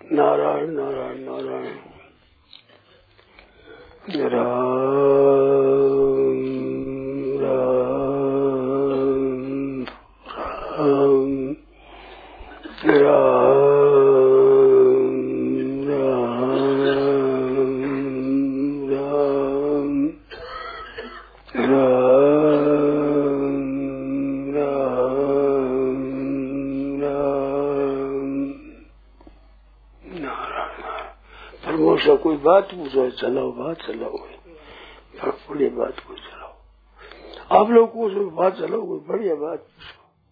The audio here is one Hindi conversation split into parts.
नारायण नारायण नारायण राम राम परमोशा कोई बात पूछो, चलाओ बात चलाओ, बड़ी बात को चलाओ। आप लोग को बात चलाओ, कोई बढ़िया बात पूछो।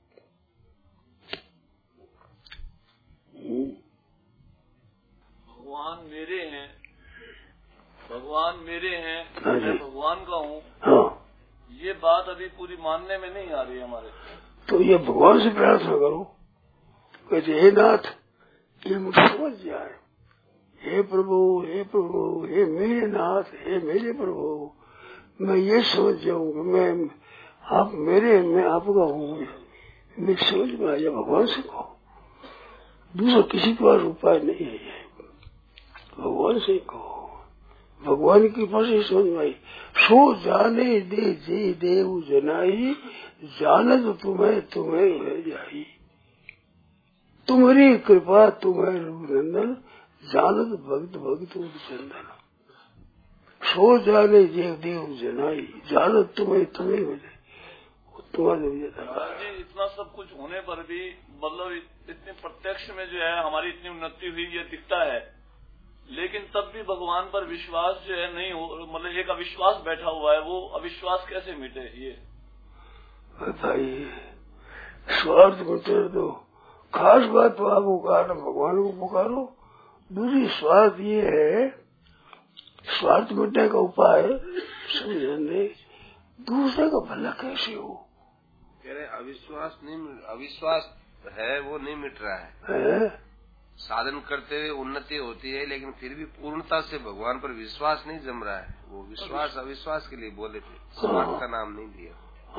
भगवान मेरे हैं, भगवान मेरे हैं, हाँ मैं भगवान का हूँ। हाँ, ये बात अभी पूरी मानने में नहीं आ रही हमारे। तो ये भगवान से प्रार्थना करो, कहते हे नाथ ये मुझे समझ जाए, हे प्रभु हे प्रभु, हे मेरे नाथ, हे मेरे प्रभु, मैं ये समझ जाऊं कि मैं आप मेरे, मैं आपका हूँ, मैं समझ में आ जाए। भगवान से कहो, दूसरा किसी के पास उपाय नहीं है, भगवान से कहो। भगवान की कृपा से समझ में आई। सो जाने दे जे देव जनाई, जानत तुम्हें तुम्हें रह जाई। तुम्हारी कृपा तुम्हें रूपनंदन, जानत भक्त भक्त चंदन। सो जाने जे देव जनाई, जानत तुम्हें तुम्हें मिले, तुम्हारे जी इतना सब कुछ होने पर भी मतलब इतने प्रत्यक्ष में जो है हमारी इतनी उन्नति हुई ये दिखता है, लेकिन तब भी भगवान पर विश्वास जो है नहीं हो, मतलब एक अविश्वास बैठा हुआ है। वो अविश्वास कैसे मिटे? ये बताइए। स्वार्थ मिटे तो खास बात तो आप पुकारो, भगवान को पुकारो। दूसरी स्वार्थ ये है, स्वार्थ मिटने का उपाय समझने, दूसरे का भला कैसे हो। कह रहे अविश्वास नहीं, अविश्वास है वो नहीं मिट रहा है? साधन करते हुए उन्नति होती है, लेकिन फिर भी पूर्णता से भगवान पर विश्वास नहीं जम रहा है। वो विश्वास अविश्वास के लिए बोले थे, स्वार्थ का नाम नहीं दिया।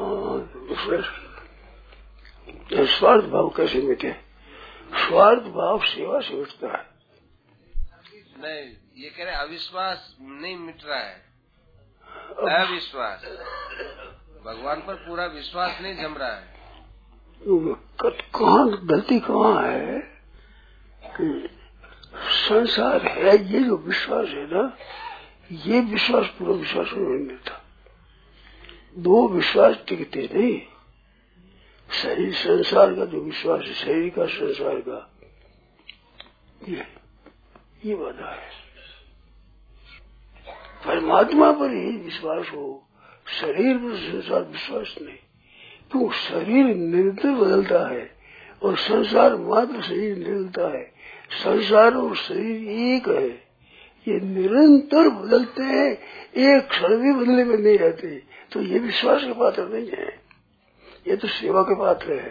स्वार्थ भाव कैसे मिटे? स्वार्थ भाव सेवा से उठता है। नहीं, ये कह रहे अविश्वास नहीं मिट रहा है, अविश्वास, भगवान पर पूरा विश्वास नहीं जम रहा है। कहाँ गलती कहाँ है कि संसार है, ये जो विश्वास है ना, ये विश्वास पूरा विश्वास नहीं मिलता। दो विश्वास टिकते नहीं। शरीर संसार का जो विश्वास है, शरीर का संसार का, ये बाधा है। परमात्मा पर ही विश्वास हो, शरीर पर संसार विश्वास नहीं। क्यों? शरीर निरंतर बदलता है और संसार मात्र शरीर निरंतर है। संसार और शरीर एक है, ये निरंतर बदलते हैं, एक क्षण भी बदले में नहीं रहते। तो ये विश्वास के पात्र नहीं है, ये तो सेवा के पात्र है,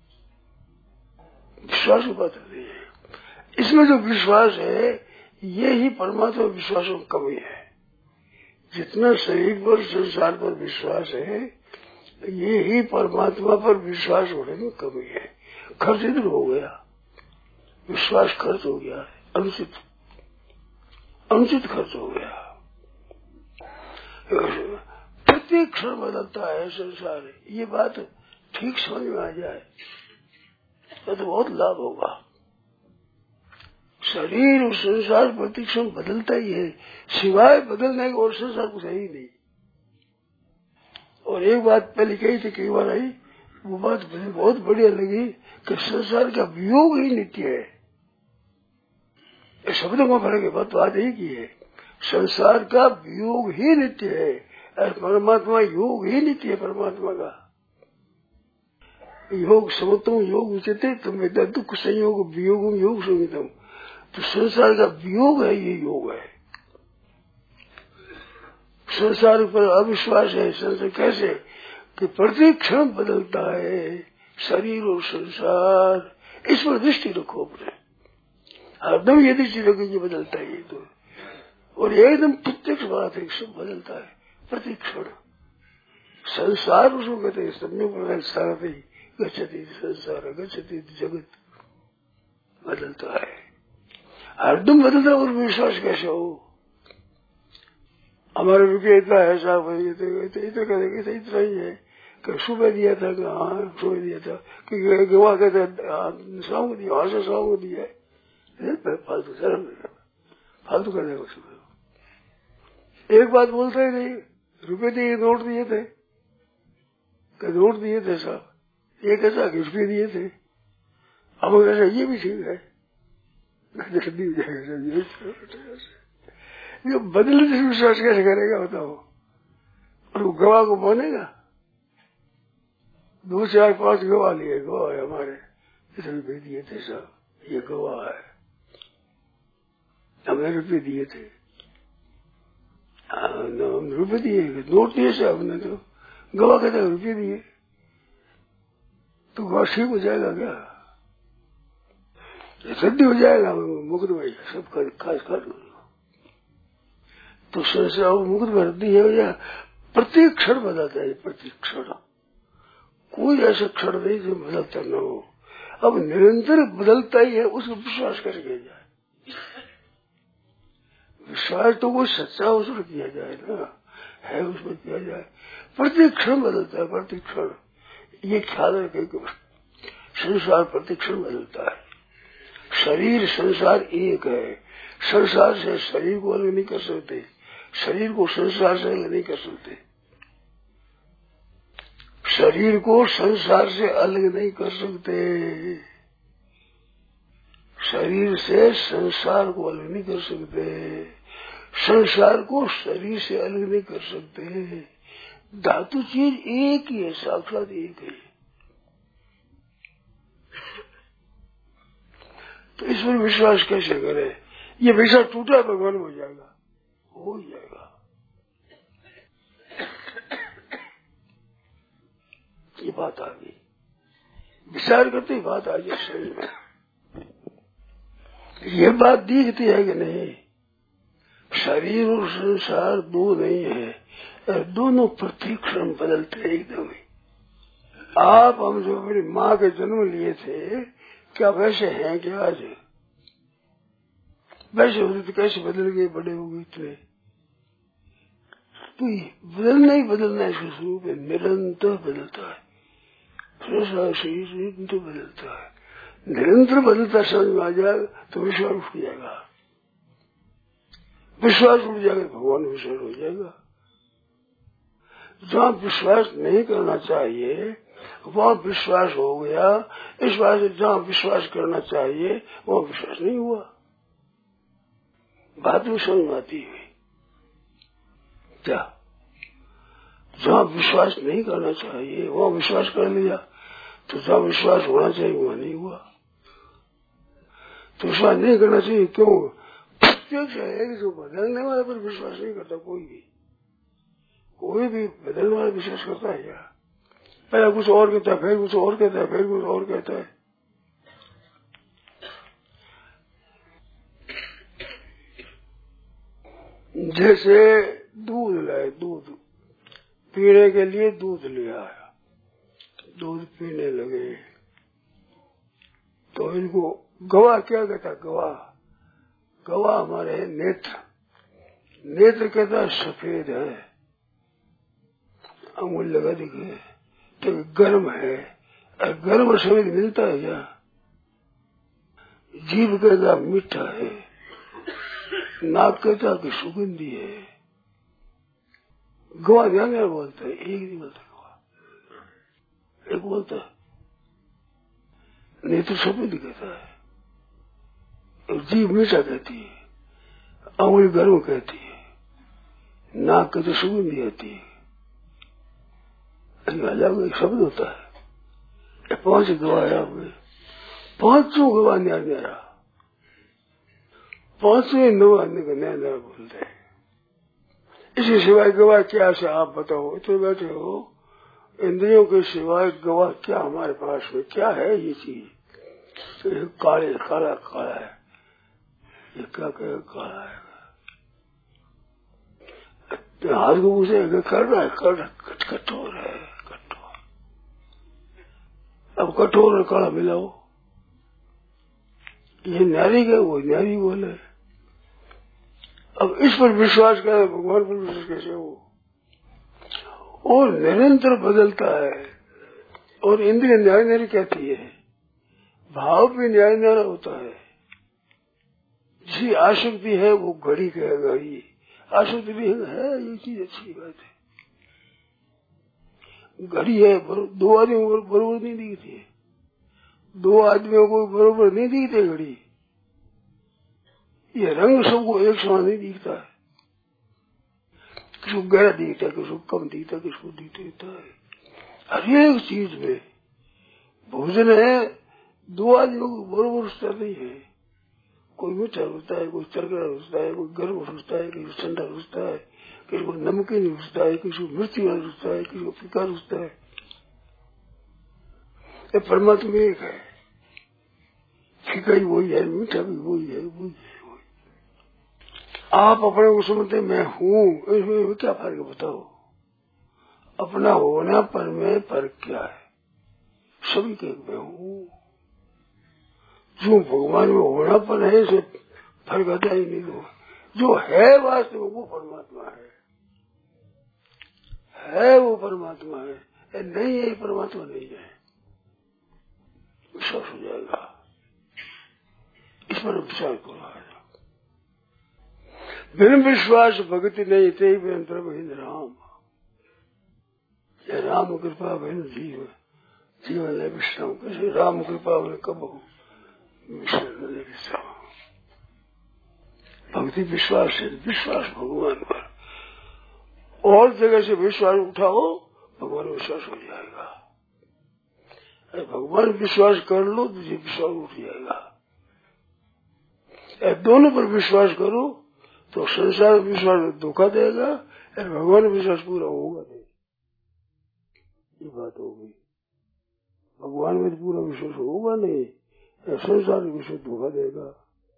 विश्वास के पात्र नहीं है। इसमें जो विश्वास है, ये ही परमात्मा विश्वास में कमी है। जितना शरीर पर संसार पर विश्वास है, ये ही परमात्मा पर विश्वास होने में कमी है। खर्च इधर हो गया, विश्वास खर्च हो गया है, अनुचित खर्च हो गया। प्रत्येक क्षण बदलता है संसार, ये बात ठीक समझ में आ जाए तो बहुत लाभ होगा। शरीर और संसार प्रत्येक क्षण बदलता ही है, सिवाय बदलने का और संसार कुछ है ही नहीं। और एक बात पहले कही थी, कई बार आई, वो बात मुझे बहुत बढ़िया लगी कि संसार का वियोग ही नित्य है। शब्दों में फर्क है, बात एक ही है। संसार का वियोग ही नित्य है और परमात्मा योग ही नित्य है। परमात्मा का योग समतम योग उचित तुम दुख संयोग वियोग योग संगतम। तो संसार का वियोग है, ये योग है। संसार पर अविश्वास है। संसार कैसे कि प्रत्येक क्षण बदलता है शरीर और संसार, इस पर दृष्टि रखो अपने। हरदम ये दृष्टि रखो, ये बदलता है ये तो, और एकदम प्रत्यक्ष बात है, सब बदलता है प्रत्येक क्षण। संसार उसको कहते हैं, सम्यक सारथी गच्छति संसार गच्छति जगत, बदलता है। हरदम बदलता और विश्वास कैसे हो? हमारे रुपये इतना है साहब, इतना करेंगे इतना ही है कि सुबह दिया था कि हाँ सुबह दिया था कि गवा कहते शाम को दिया, वहां से शाम को दिया है, फालतू शर्म फालतू करने को सुबह एक बात बोलता ही नहीं। रुपये दिए, नोट दिए थे, नोट दिए थे साहब, ये कैसा कि रुपये दिए थे, अब कैसा ये भी ठीक है, ये बदलने से विश्वास कैसे करेगा बताओ? और वो गवाह को मानेगा? 2 4 5 गवाह लिए, गवाह है हमारे, इतने रुपये दिए थे साहब, ये गवाह है, हमने रुपये दिए थे, रुपये दिए, नोट दिए साहब ने, तो गवाह कहते हैं रुपये दिए, तो गवाह ठीक हो जाएगा क्या? सद्दी हो जाएगा मुक्त भाई सब खास कर। तो संसार मुक्त भरती है या प्रत्येक क्षण बदलता है, प्रत्येक क्षण, कोई ऐसा क्षण नहीं जो बदलता न हो। अब निरंतर बदलता ही है, उसको विश्वास करके जाए, विश्वास तो कोई सच्चा उसमें किया जाए ना, है उसमें किया जाए, प्रत्येक क्षण बदलता है, प्रत्येक क्षण, ये ख्याल रखे कि संसार प्रत्येक क्षण बदलता है। शरीर संसार एक है, संसार से शरीर को अलग नहीं कर सकते, शरीर को संसार से अलग नहीं कर सकते, शरीर को संसार से अलग नहीं कर सकते, शरीर से संसार को अलग नहीं कर सकते, संसार को शरीर से अलग नहीं कर सकते। धातु चीज एक ही है, साक्षात एक है। तो इस पर विश्वास कैसे करें? ये विश्वास टूटा भगवान हो जाएगा, हो जाएगा। ये बात आ गई, विचार करते ही बात आ गई शरीर में। ये बात दिखती है कि नहीं? शरीर और संसार दो नहीं है, और दोनों प्रत्येक क्षण बदलते एकदम ही। आप हम जो अपनी माँ के जन्म लिए थे, क्या वैसे हैं क्या आज? वैसे होते तो कैसे बदल गए, बड़े हो गए इतने? तो बदलना ही बदलना है, इसका स्वरूप है, निरंतर बदलता है, शरीर निरंतर बदलता है, निरंतर बदलता समझ में आ जाए तो विश्वास उठ जाएगा, विश्वास उठ जाएगा भगवान विश्वास हो जाएगा। जहाँ विश्वास नहीं करना चाहिए वहाँ विश्वास हो गया, इस बात से जहाँ विश्वास करना चाहिए वहाँ विश्वास नहीं हुआ। बात भी समझ में आती है क्या? जहाँ विश्वास नहीं करना चाहिए वहाँ विश्वास कर लिया, तो जहाँ विश्वास होना चाहिए वहाँ नहीं हुआ। तो विश्वास नहीं करना चाहिए, क्यों? प्रत्यक्ष है कि जो बदलने वाले पर विश्वास नहीं करता, कोई भी बदलने वाला विश्वास करता है क्या? पहले कुछ और कहता है, फिर कुछ और कहता है, फिर कुछ और कहता है। जैसे दूध लाए, दूध पीने के लिए दूध ले आया, दूध पीने लगे, तो इनको गवाह क्या कहता? गवाह हमारे है नेत्र, नेत्र कहता है सफेद है, अंगुल लगा दिखे तो गर्म है, और गर्म और सफेद मिलता है क्या? जीभ कहता मीठा है, नाक कहता कि सुगंधी है। गवाह ध्यान में बोलता है, एक नहीं बोलता गवाह, एक बोलता है नेत्र सफेद कहता है, और जीभ मीठा कहती है, अंगुली गर्म कहती है, नाक कहते सुगंधी आती है। अलग एक शब्द होता है। 5 गवाह हुए, 5 गवाह न्यारा, 5 नया बोलते हैं। इसी सिवाय गवाह क्या से आप बताओ, तो बैठे हो, इंद्रियों के सिवाय गवाह क्या हमारे पास में क्या है? ये चीज तो काले काला काला है, ये क्या कहे काला है? हाथ को उसे कर रहा है, कठोर है, कठोर। अब कठोर और काला मिलाओ, ये न्यारी का वो न्यारी बोले। अब इस पर विश्वास करे, भगवान पर विश्वास कैसे हो? और निरंतर बदलता है। और इंद्रिय न्याय न्यारी कहती है, भाव भी न्याय न्यारा होता है। जिसकी आसक्ति है वो घड़ी कहेगा, ये आसक्ति भी है, ये चीज अच्छी बात है। घड़ी है, दो आदमियों को बरोबर नहीं दिखती है, दो आदमियों को बरोबर नहीं दिखते घड़ी। ये रंग सबको एक समान नहीं दिखता है, किसी को गहरा दिखता है, किसी को कम दिखता है, किसी को दिखता है। हर एक चीज में भोजन है, दो आदमियों को बरोबर रुचता नहीं है। कोई मीठा रुचता है, कोई चरकरा रुचता है, कोई गर्म रुचता है, किसी को ठंडा रुचता है, किसी को नमकीन रुचता है, किसी को मिर्ची वाला रुचता है, किसी को फीका रुचता है। ये परमात्मा एक है, फीका ही वही है, मीठा भी वही है, वही है। आप अपने को समझते मैं हूँ, इसमें क्या फर्क है बताओ? अपना होना पर में फर्क क्या है? सभी के मैं हूँ। जो भगवान में होना पर है, इसे फर्क आता ही नहीं हो। जो है वास्तव वो परमात्मा है वो परमात्मा है, नहीं है परमात्मा नहीं है। विश्वास हो जाएगा, इस पर विचार करो। बिन विश्वास भक्ति नहीं थे अंतर बहिन राम। ये राम कृपा बहन जीवन है विश्राम। कैसे राम कृपा बहन कब हो विश्राम। भक्ति विश्वास है, विश्वास भगवान पर। और जगह से विश्वास उठाओ, भगवान विश्वास हो जाएगा। अरे भगवान विश्वास कर लो तो ये विश्वास उठ जाएगा। दोनों पर विश्वास करो तो संसार विश्वास धोखा देगा, और भगवान विश्वास पूरा होगा नहीं। ये बात होगी, भगवान में पूरा विश्वास होगा नहीं, संसार विश्वास धोखा देगा।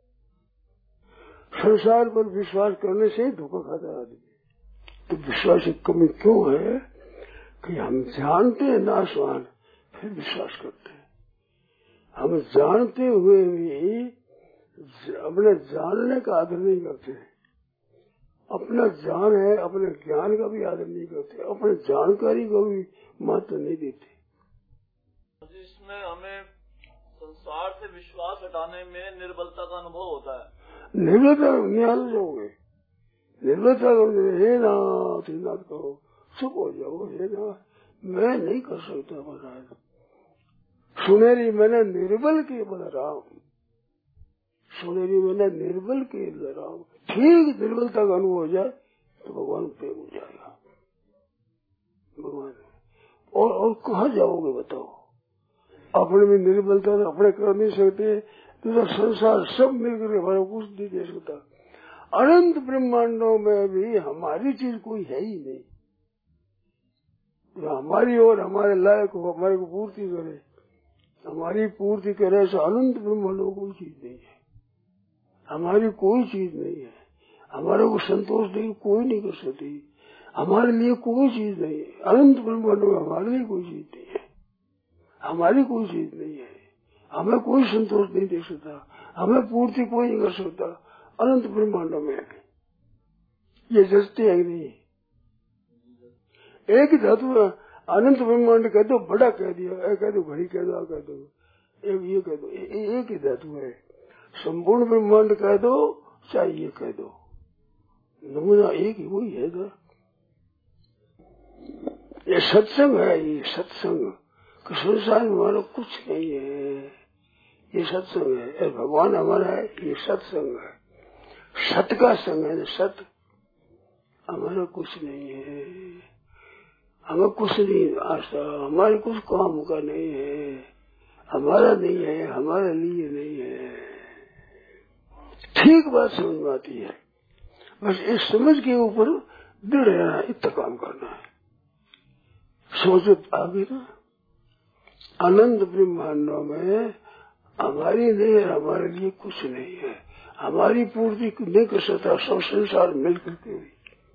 संसार पर विश्वास करने से धोखा खाता है आदमी। तो विश्वास की कमी क्यों है कि हम जानते हैं नाशवान, फिर विश्वास करते हैं। हम जानते हुए भी अपने जानने का आदर नहीं करते, अपना ज्ञान है, अपने ज्ञान का भी आदर नहीं करते, अपने जानकारी को भी महत्व नहीं देते। जिसमें हमें संसार से विश्वास हटाने में निर्बलता का अनुभव होता है। निर्बलता निहाल जाओगे, निर्बलता हे नाथ कहो, चुप हो जाओ। हे नाथ मैं नहीं कर सकता महाराज, सुनेरी मैंने निर्बल के बलराम, सुनेरी मैंने निर्बल के बलराम। ठीक निर्बलता का अनुभव हो जाए तो भगवान प्रेम हो जाएगा। भगवान और कहाँ जाओगे बताओ? अपने में निर्बलता अपने कर नहीं सकते तो संसार सब मिलकर हमारा कुछ नहीं दे सकता। अनंत ब्रह्मांडों में भी हमारी चीज कोई है ही नहीं जो हमारी और हमारे लायक हो, हमारे को पूर्ति करे, हमारी पूर्ति करे। ऐसा अनंत ब्रह्मांडों कोई चीज नहीं है, हमारी कोई चीज नहीं है। हमारे को संतोष नहीं कोई नहीं कर सकती, हमारे लिए कोई चीज नहीं है। अनंत ब्रह्मांडों में हमारे लिए कोई चीज नहीं है, हमारी कोई चीज नहीं है। हमें कोई संतोष नहीं दे सकता, हमें पूर्ति कोई नहीं कर सकता। अनंत ब्रह्मांडों में ये जचते है नहीं। एक ही धातु अनंत ब्रह्मांड कह दो, बड़ा कह दिया, कह दो घड़ी कह दो, कह दो एक ये कह दो, एक ही धातु है। संपूर्ण ब्रह्मांड कह दो चाहे ये कह दो, नमूना एक ही वही है। ये सत्संग है, ये सत्संग संसार में हमारा कुछ नहीं है, ये सत्संग है। भगवान हमारा है, ये सत्संग है, सत का संग है। सत हमारा कुछ नहीं है, हमें कुछ नहीं आशा, हमारे कुछ काम का नहीं है, हमारा नहीं है, हमारे लिए नहीं है। ठीक बात समझ में आती है, बस इस समझ के ऊपर दृढ़ रहना है, इतना काम करना है। सोचो आगे ना, अनंत ब्रह्मांडों में हमारी नहीं है, हमारे लिए कुछ नहीं है, हमारी पूर्ति नहीं कर सकता सब संसार मिलकर के भी।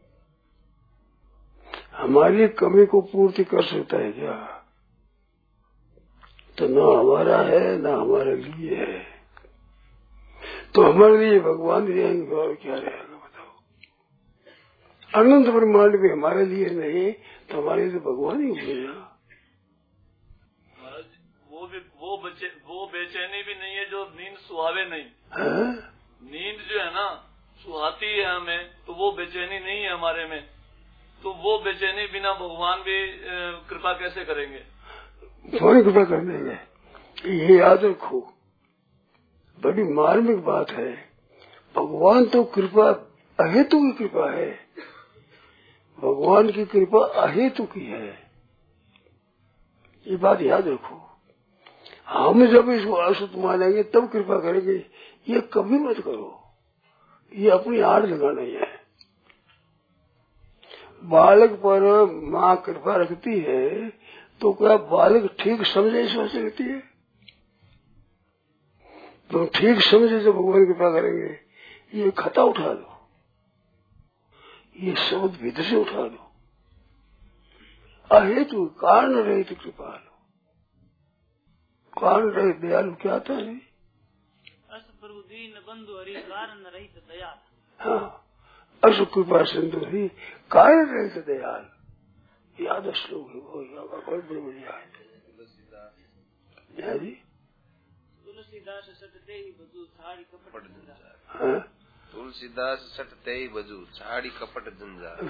हमारी कमी को पूर्ति कर सकता है क्या? तो न हमारा है न हमारे लिए है। तो हमारे लिए भगवान रहेंगे और क्या रहेगा बताओ। अनंत ब्रह्मांड में हमारे लिए नहीं तो हमारे लिए भगवान ही हुए ना। वो बेचैनी भी नहीं है जो नींद सुहावे नहीं है? नींद जो है ना सुहाती है हमें, तो वो बेचैनी नहीं है हमारे में। तो वो बेचैनी बिना भगवान भी कृपा कैसे करेंगे? कौन कृपा कर देंगे? ये याद रखो, बड़ी मार्मिक बात है। भगवान तो कृपा अहेतु की कृपा है, भगवान की कृपा अहेतु की है, ये बात याद रखो। हम जब इसको असत मानेंगे तब कृपा करेंगे, ये कभी मत करो, ये अपनी आड़ लगाना है। बालक पर माँ कृपा रखती है तो क्या बालक ठीक समझे सोच रखती है? तो ठीक समझे जब भगवान कृपा करेंगे, ये खता उठा दो, ये शब्द भीतर से उठा दो। अहेतु कारण रहित कृपालु, कारण रहित दयालु क्या था? अस प्रभु दीन बंधु हरि कारण रहित दयाल। हाँ, अस कृपा सिंधु हरि कारण रहित दयाल, याद श्लोक है वो, बहुत बढ़िया है जी। तुलसीदास सटते ही बजू छाड़ी कपट जंजाल, तुलसीदास सटते ही बजू छाड़ी कपट जंजाल।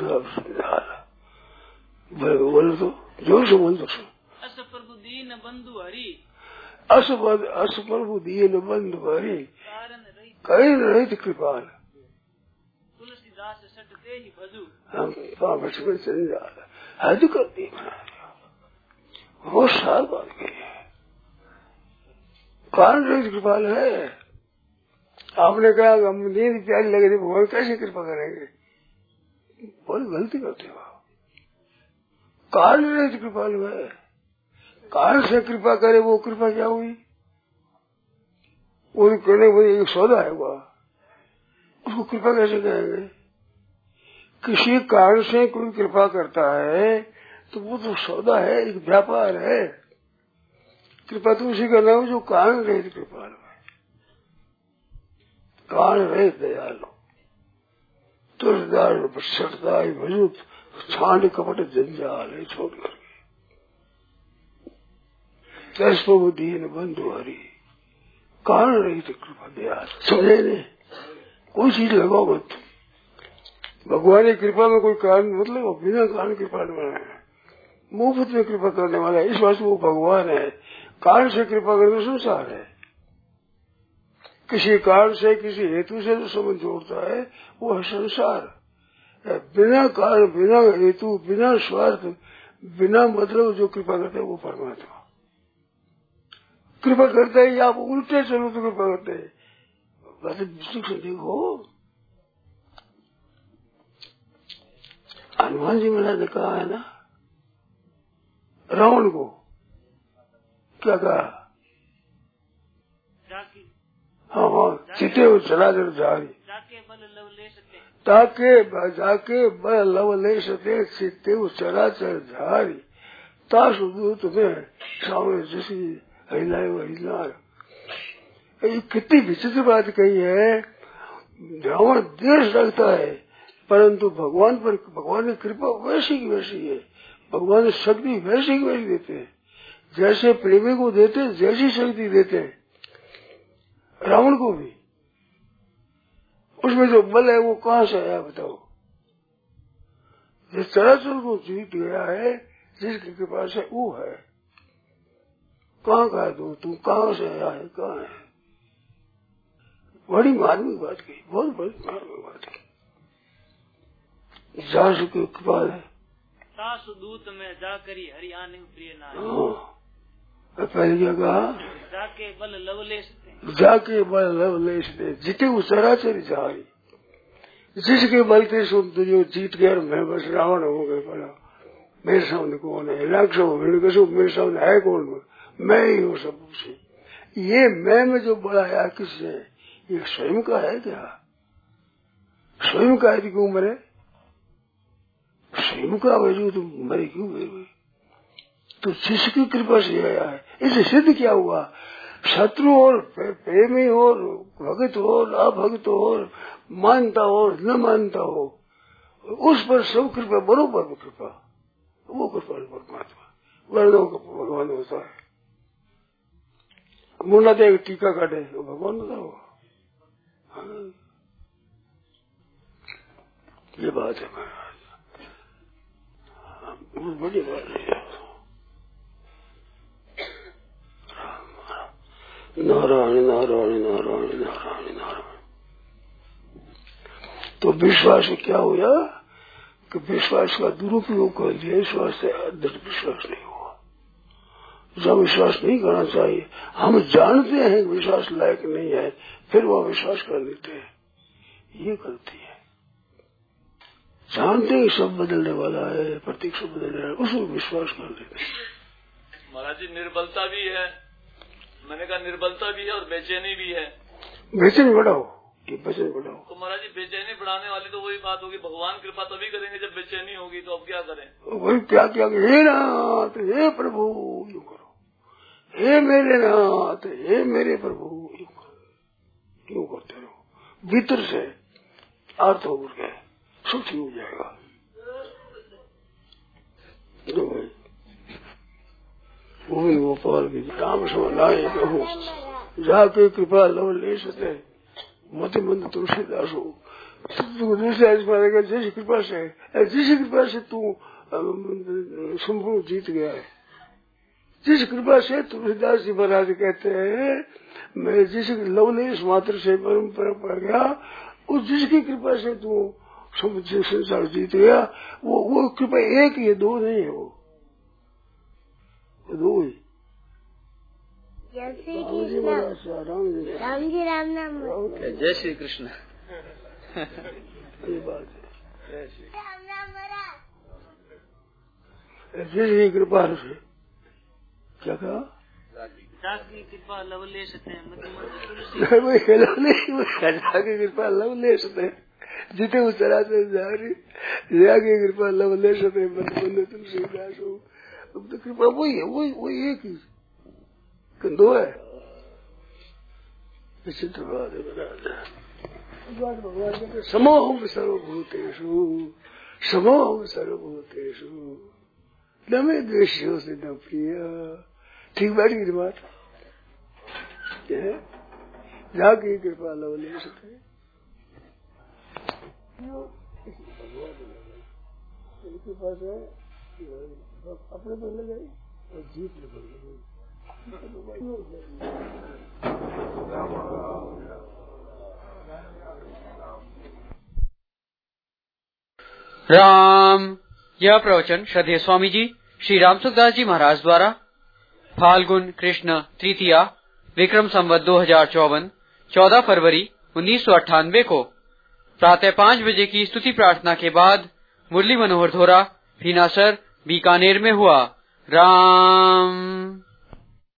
बोलो तो जोर से बोल दो। अस प्रभु दीन बंधु हरि, अस प्रभु दीन बंधु हरि कारण रहित कृपाल, तुलसीदास सटते ही बजू हम बचपन चल जा रहा हद करती वो साल बात गई है। कारण रहित कृपाल है। आपने कहा हम नींद प्यारी लगे थी, भगवान कैसे कृपा करेंगे? बहुत गलती करते हो। कारण रहित कृपाल है, कारण से कृपा करे वो कृपा क्या हुई? वो कहने वो एक सौदा है, हुआ उसको कृपा कैसे कहेंगे? किसी कारण से कोई कृपा करता है तो वो तो सौदा है, एक व्यापार है। कृपा तो उसी का नाम जो कारण रहित कृपा है, कारण रहित दयालु, तुलसीदास सटता ही भजू छांड कपट जंजाल है छोड़ करके। प्रभु दीन बंधु हरि कारण रहित कृपा दयाल। समझे नहीं? कोई चीज लगाओ मत, भगवान की कृपा में कोई कारण मतलब बिना कारण कृपा नहीं, मुफ्त में कृपा करने वाला है, इस बात वो भगवान है। कारण से कृपा करने संसार है, किसी कारण से किसी हेतु से जो संबंध जोड़ता है वो है संसार। बिना कारण बिना हेतु बिना स्वार्थ बिना मतलब जो कृपा करते है वो परमात्मा कृपा करता है। या आप उल्टे चलो तो कृपा करते है। वैसे विश्लेषण से देखो, हनुमान जी महाराज ने कहा है ना रावण को, क्या कहा? हाँ, चिते चला जर जारी जाके बल लव ले सते चिते चराचर झारी तासु दूत में सामने जैसी हिलाए हिलार। कितनी विचित्र बात कही है। रावण देश रखता है परंतु भगवान पर भगवान की कृपा वैसी की वैसी है, भगवान शक्ति वैसी की वैसी देते हैं जैसे प्रेमी को देते, जैसी शक्ति देते हैं रावण को भी। उसमें जो बल है वो कहाँ से आया बताओ? जिस चराचर को जीत गया है जिसकी कृपा से वो है। कहाँ का है तुम कहाँ से आया है, कहाँ है? बड़ी मार्मिक बात की, बहुत बड़ी मार्मिक बात की। जासु की कृपा है, तासु दूत में जाकरी हरियाणा प्रिय नाय। पहले क्या कहा? जाके बल लवलेश दे जिते वो चराचर जारी। जिसके बल से जो जीत गया मैं बस रावण हो गए, बड़ा मेरे सामने कौन है? राक्षस मेरे सामने है कौन? मैं ही हूँ सब कुछ। ये मैं में जो बड़ा है किससे? ये स्वयं का है क्या? स्वयं का है क्यों मरे? स्वयं का वजूद मरे क्यों गए? तो जिसकी कृपा से आया है। इसे सिद्ध क्या हुआ? शत्रु और प्रेमी और भगत हो अभगत हो, मानता हो न मानता हो, उस पर सब कृपा बरोबर कृपा, वो कृपा परमात्मा वर्णों का भगवान होता है। मुन्ना तो एक टीका काटे वो भगवान होता हो। ये बात है महाराज, बहुत बड़ी बात है। नारायण नारायण नारायण नारायण नारायण। तो विश्वास क्या हुआ कि विश्वास का दुरुपयोग कर दिया, विश्वास से दृढ़ विश्वास नहीं हुआ। जब विश्वास नहीं करना चाहिए, हम जानते हैं विश्वास लायक नहीं है, फिर वह विश्वास कर देते हैं, ये गलती है। जानते हैं सब बदलने वाला है, प्रतीक सब बदलने वाला है, उसमें विश्वास कर देते हैं। महाराज जी निर्बलता भी है, मैंने कहा निर्बलता भी है और बेचैनी भी है। बेचैनी बढ़ाओ कि बेचैनी बढ़ाओ। तो महाराज जी बेचैनी बढ़ाने वाली तो वही बात होगी, भगवान कृपा तभी करेंगे जब बेचैनी होगी, तो अब क्या करें? वही क्या क्या, हे नाथ हे प्रभु यूं करो, हे मेरे नाथ हे मेरे प्रभु यूं करो, यूं करते रहो, भीतर से अर्थ हो गए सुखी हो जाएगा। गोपाल की काम सुनाए कहूँ, जाके कृपा लव ले सके मत मंद तुलसीदास हो। जैसी कृपा से तू संपूर्ण जीत गया है, जिस कृपा से तुलसीदास जी महाराज कहते हैं मैं जिस लवलेश मात्र से परम्परा पड़ गया, उस जिसकी कृपा से तू संसार जीत गया, वो कृपा एक ही है, दो नहीं है, वो दो ही। जय श्री कृष्ण, राम जी राम नाम, जय श्री कृष्ण। ये बात है, राम नाम जिसकी कृपा से क्या कहा, कृपा लव ले सकते हैं, कृपा लव ले सकते हैं, जिते उतरा से जाके कृपा लव ले सकते हैं, बंद तुलसीदास हो। अब तो कृपा वही है, वही एक ही, दो है। विचित्र बात है। भगवान कहते समोहम सर्वभूतेषु, समोहम सर्वभूतेषु न मे द्वेष्यो से न प्रिय। ठीक बैठ गई बात, जाके कृपा लव ले सकते, इनके पास है अपने पर लगे और जीत लगे। राम। यह प्रवचन श्रद्धेय स्वामी जी श्री रामसुखदास जी महाराज द्वारा फाल्गुन कृष्ण तृतीया विक्रम संवत 2054 14 फरवरी 1998 को प्रातः 5 बजे की स्तुति प्रार्थना के बाद मुरली मनोहर धोरा भीनासर बीकानेर में हुआ। राम।